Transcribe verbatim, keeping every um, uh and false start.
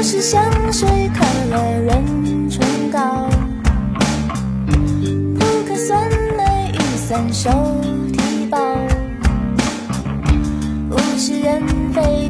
是香水、可乐、润唇膏，不可酸类雨伞、手提包，物是人非